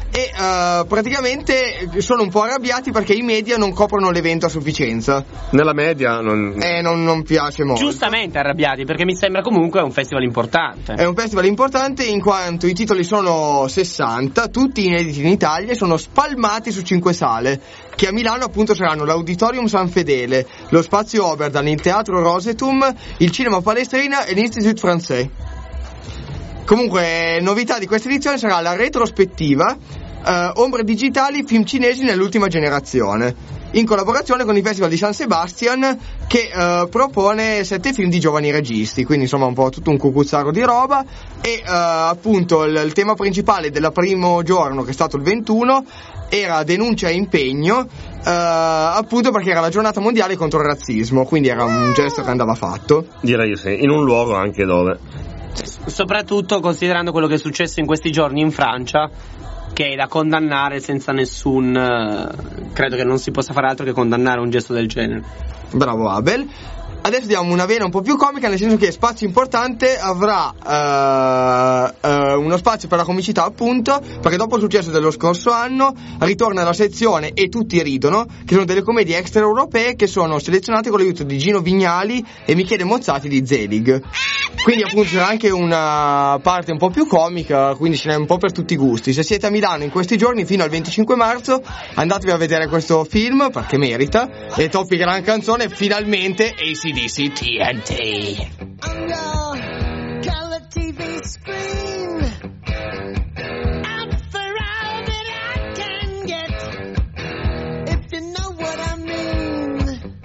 e uh, praticamente sono un po' arrabbiati perché i media non coprono l'evento a sufficienza. Nella media non... Eh, non, non piace molto. Giustamente arrabbiati, perché mi sembra comunque un festival importante. È un festival importante in quanto i titoli sono sessanta, tutti inediti in Italia e sono spalmati su cinque sale, che a Milano appunto saranno l'Auditorium San Fedele, lo Spazio Oberdan, il Teatro Rosetum, il Cinema Palestrina e l'Institut Français. Comunque, novità di questa edizione sarà la retrospettiva eh, Ombre digitali, film cinesi nell'ultima generazione, in collaborazione con il Festival di San Sebastian, che eh, propone sette film di giovani registi, quindi insomma un po' tutto un cucuzzaro di roba. E eh, appunto il, il tema principale del primo giorno, che è stato il ventuno, era denuncia e impegno, eh, appunto perché era la giornata mondiale contro il razzismo, quindi era un gesto che andava fatto. Direi sì, in un luogo anche dove... Soprattutto considerando quello che è successo in questi giorni in Francia, che è da condannare senza nessun... Uh, credo che non si possa fare altro che condannare un gesto del genere. Bravo Abel. Adesso diamo una vena un po' più comica, nel senso che Spazio Importante avrà uh, uh, uno spazio per la comicità, appunto, perché dopo il successo dello scorso anno ritorna la sezione E tutti ridono, che sono delle commedie extraeuropee che sono selezionate con l'aiuto di Gino Vignali e Michele Mozzati di Zelig. Quindi appunto c'è anche una parte un po' più comica, quindi ce n'è un po' per tutti i gusti. Se siete a Milano in questi giorni fino al venticinque marzo, andatevi a vedere questo film perché merita. E Toppi gran canzone, finalmente A C D C T N T. On your color T V screen, out for all that I can get, if you know what I mean.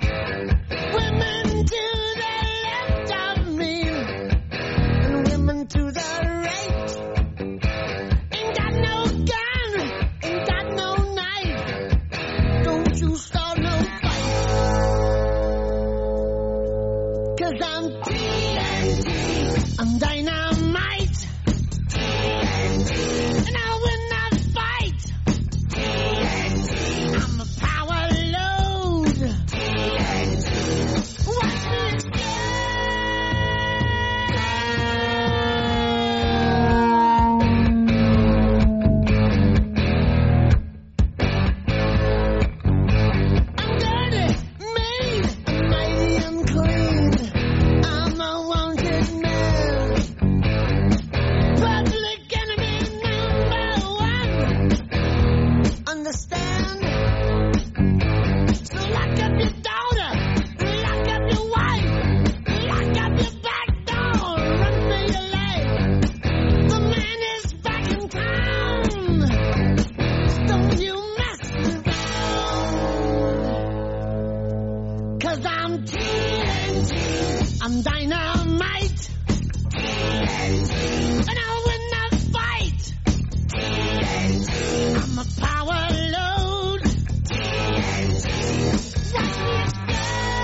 Women to the left of me, and women to the right. Ain't got no gun, ain't got no knife, don't you start no fight. 'Cause I'm T N T, I'm dynamite, T N T, and I will not fight, T N T, I'm a power load, T N T, watch me explode. I'm dirty, made, mighty unclean. I'm a wanted man, public enemy number one. Understand? So lock up your daughter, lock up your wife, lock up your back door, run for your life. The man is back in town. Don't you mess around. 'Cause I'm T N T, I'm dynamite, T N T, and I will not fight, T N T, I'm a power load, T N T, watch me explode.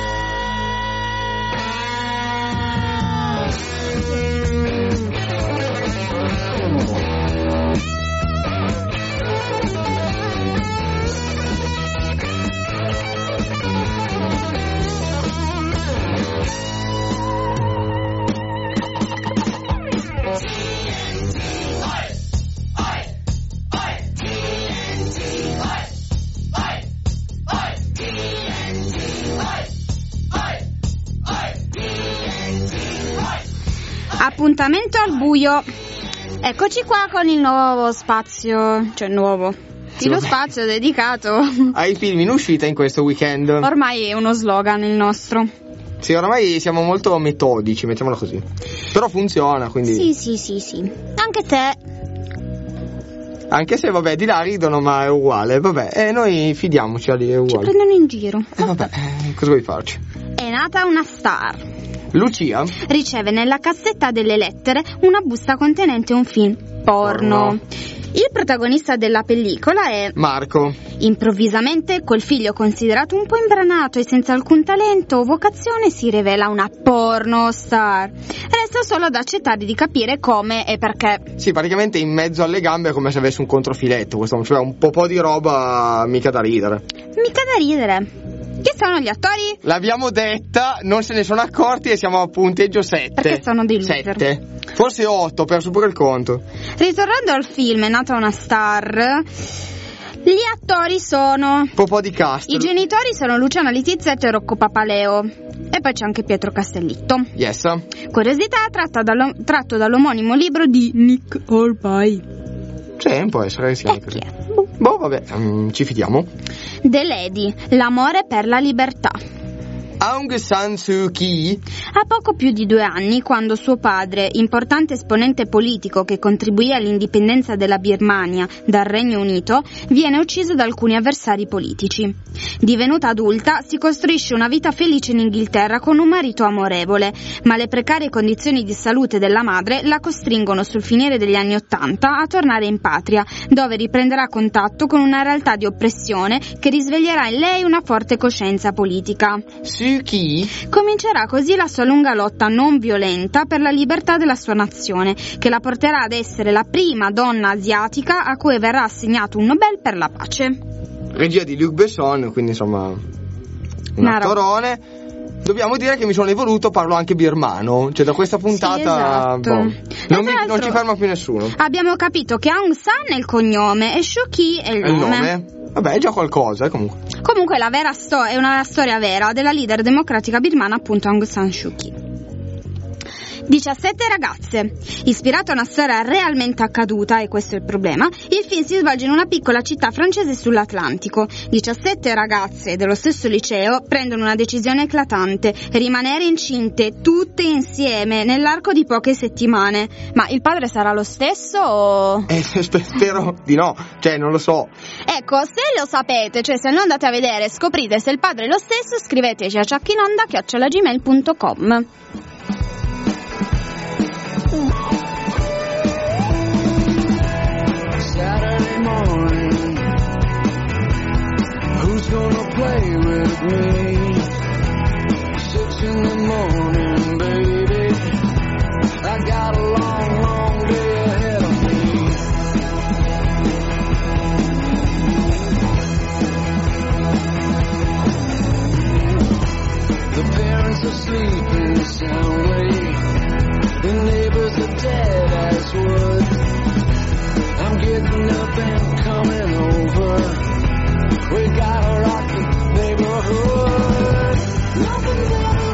Appuntamento al buio. Eccoci qua con il nuovo spazio, cioè nuovo. Sì, lo spazio dedicato ai film in uscita in questo weekend. Ormai è uno slogan il nostro. Sì, oramai siamo molto metodici, mettiamola così. Però funziona, quindi. Sì, sì, sì, sì. Anche te. Anche se, vabbè, di là ridono, ma è uguale. Vabbè, e eh, noi fidiamoci, lì è uguale. Ci prendono in giro. Eh, vabbè, eh, cosa vuoi farci? È nata una star. Lucia riceve nella cassetta delle lettere una busta contenente un film porno. porno. Il protagonista della pellicola è Marco. Improvvisamente, col figlio considerato un po' imbranato e senza alcun talento o vocazione, si rivela una porno star. Resta solo ad accettare di capire come e perché. Sì, praticamente in mezzo alle gambe è come se avesse un controfiletto. Questo, cioè un po' po' di roba mica da ridere. Mica da ridere. Chi sono gli attori? L'abbiamo detta, non se ne sono accorti e siamo a punteggio sette. Perché sono dei loser. sette. Forse otto, ho perso pure il conto. Ritornando al film È nata una star, gli attori sono... Po' di cast. I genitori sono Luciana Littizzetto e Rocco Papaleo. E poi c'è anche Pietro Castellitto. Yes. Curiosità tratta dallo, tratto dall'omonimo libro di Nick Hornby. Sì, può essere che sia E così. chi è? Boh, vabbè, um, ci fidiamo. The Lady, l'amore per la libertà. Aung San Suu Kyi. Ha poco più di due anni, quando suo padre, importante esponente politico che contribuì all'indipendenza della Birmania dal Regno Unito, viene ucciso da alcuni avversari politici. Divenuta adulta, si costruisce una vita felice in Inghilterra con un marito amorevole, ma le precarie condizioni di salute della madre la costringono sul finire degli anni Ottanta a tornare in patria, dove riprenderà contatto con una realtà di oppressione che risveglierà in lei una forte coscienza politica. Suu Kyi. Comincerà così la sua lunga lotta non violenta per la libertà della sua nazione, che la porterà ad essere la prima donna asiatica a cui verrà assegnato un Nobel per la pace. Regia di Luc Besson, quindi insomma un Una attorone. Dobbiamo dire che mi sono evoluto, parlo anche birmano. Cioè da questa puntata Sì, esatto. boh, E non, tra mi- non l'altro ci ferma più nessuno. Abbiamo capito che Aung San è il cognome e Suu Kyi è il È il nome. nome? Vabbè, è già qualcosa, eh, comunque. Comunque la vera sto- è una storia vera della leader democratica birmana, appunto Aung San Suu Kyi. diciassette ragazze. Ispirato a una storia realmente accaduta, e questo è il problema, il film si svolge in una piccola città francese sull'Atlantico. diciassette ragazze dello stesso liceo prendono una decisione eclatante: rimanere incinte tutte insieme nell'arco di poche settimane. Ma il padre sarà lo stesso o... Eh, sp- spero di no, cioè non lo so. Ecco, se lo sapete, cioè se lo andate a vedere e scoprite se il padre è lo stesso, scriveteci a ciachinonda chiocciola gmail punto com. Saturday morning, who's gonna play with me? Six in the morning, baby, I got a long, long day ahead of me. The parents are sleeping soundly, the neighbors are dead as wood. I'm getting up and coming over. We gotta rock the neighborhood. Nothing's ever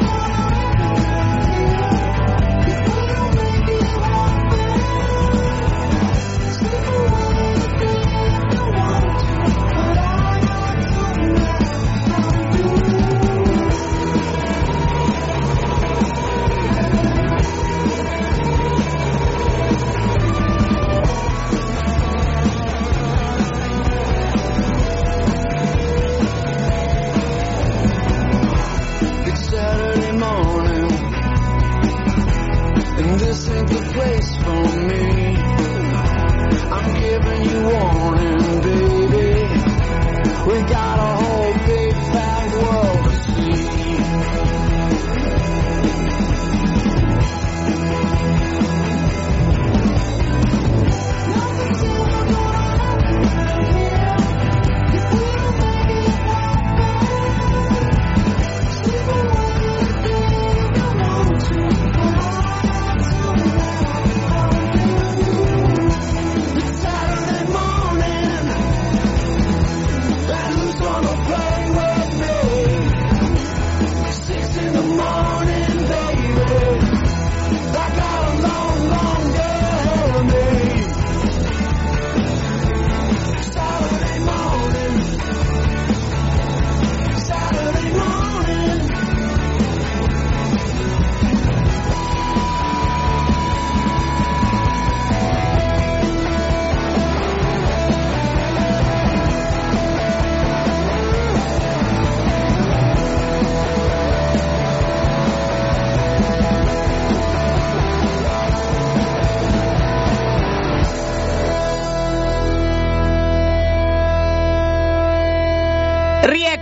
gonna play?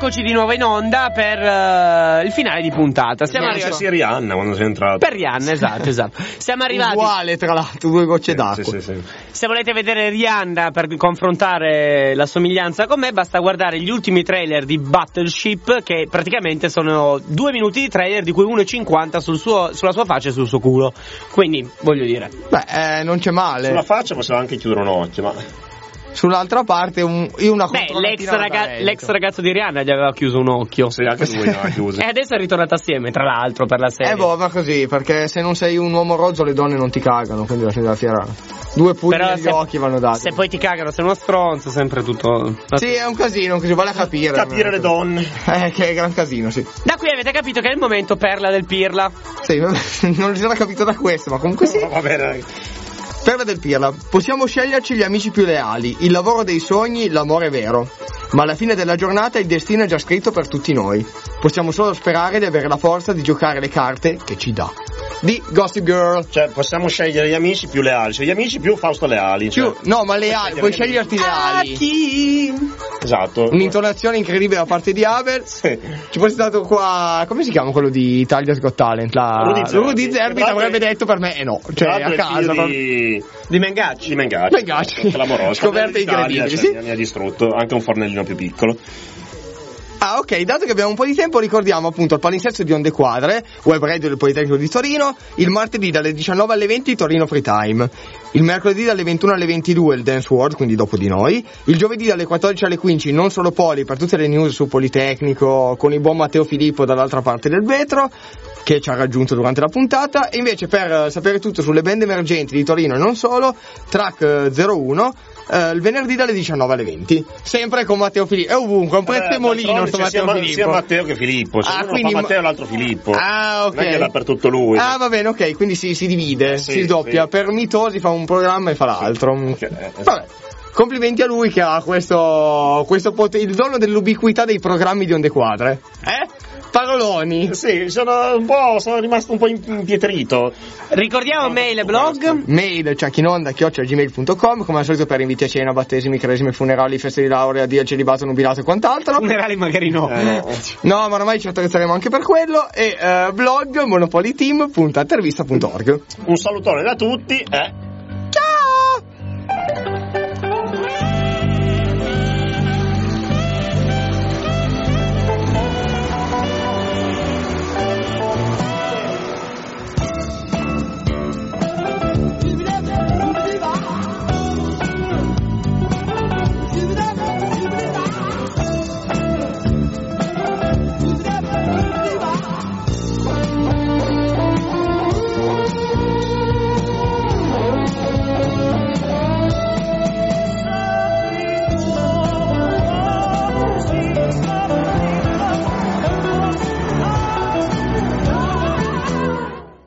Eccoci di nuovo in onda per uh, il finale di puntata. Siamo Pensa arrivati sia Rihanna quando sei entrato. per Rihanna, esatto, esatto. Siamo arrivati. Uguale, tra l'altro, due gocce Sì, d'acqua. sì, sì, sì. Se volete vedere Rihanna per confrontare la somiglianza con me, basta guardare gli ultimi trailer di Battleship, che praticamente sono due minuti di trailer, di cui uno e cinquanta sul suo, sulla sua faccia e sul suo culo. Quindi, voglio dire. Beh, eh, non c'è male. Sulla faccia possiamo anche chiudere un occhio, ma Sull'altra parte, un, io una Beh, l'ex, controllatina raga- da reddito. l'ex ragazzo di Rihanna gli aveva chiuso un occhio. sì, anche lui non ha chiuso. E adesso è ritornato assieme, tra l'altro, per la serie. Eh, boh, va così, perché se non sei un uomo rozzo le donne non ti cagano, quindi alla fine della fiera due pugni Però negli se, occhi vanno dati. se poi ti cagano, sei uno stronzo, sempre tutto. Sì, è un casino, così vale a capire. Capire le donne. Eh, che è gran casino, sì. Da qui avete capito che è il momento perla del Pirla. Sì, non si era capito da questo, ma comunque sì. Va bene. Perla del Pirla, possiamo sceglierci gli amici più leali, il lavoro dei sogni, l'amore vero. Ma alla fine della giornata il destino è già scritto per tutti noi. Possiamo solo sperare di avere la forza di giocare le carte che ci dà. Di Gossip Girl. Cioè, possiamo scegliere gli amici più leali, cioè gli amici più Fausto Leali. Cioè. Più, no, ma leali, puoi sceglierti leali. chi? Esatto. Un'intonazione incredibile da parte di Abel. Sì. Ci fosse stato qua, come si chiama quello di Italia's Got Talent? La... Rudy Zerbi. Rudy Zerbi Tra avrebbe l'altro- detto per me e no, Tra cioè l'altro a è casa. figlio proprio- di Di Mengacci. di Mengacci. Mengacci. Clamoroso. Scoperte Italia, incredibili, cioè, sì. mi ha- mi ha distrutto, anche un fornellino più piccolo. Ah, ok, dato che abbiamo un po' di tempo, ricordiamo appunto il palinsesto di Onde Quadre, web radio del Politecnico di Torino, il martedì dalle diciannove alle venti Torino Free Time, il mercoledì dalle ventuno alle ventidue il Dance World, quindi dopo di noi, il giovedì dalle quattordici alle quindici non solo Poli, per tutte le news su Politecnico, con il buon Matteo Filippo dall'altra parte del vetro, che ci ha raggiunto durante la puntata, e invece per sapere tutto sulle band emergenti di Torino e non solo, Track zero uno, eh, il venerdì dalle diciannove alle venti, sempre con Matteo Filippo, è ovunque, è un prezzemolino Eh, sto c'è sia, Matteo Ma- Filippo. sia Matteo che Filippo. Se Ah, uno quindi fa ma- Matteo e l'altro Filippo. Ah, ok. Non è che è dappertutto lui. Ah, va bene, ok, quindi si, si divide, Eh, sì, si doppia, sì. per mitosi fa un programma e fa l'altro. Ok, eh, esatto. Vabbè. Complimenti a lui che ha questo, questo pot- il dono dell'ubiquità dei programmi di Onde Quadre. Eh? Paroloni. Sì, sono un po', sono rimasto un po' impietrito. Ricordiamo mail e blog. Mail ciachinonda chiocciola gmail punto com, come al solito per inviti a cena, battesimi, cresime, funerali, feste di laurea, dia celibato, nubilato e quant'altro. Funerali magari no. Eh, no. No, ma ormai ci attrezzeremo anche per quello. E eh, blog monopoliteam punto intervista punto org. Un salutone da tutti. Eh.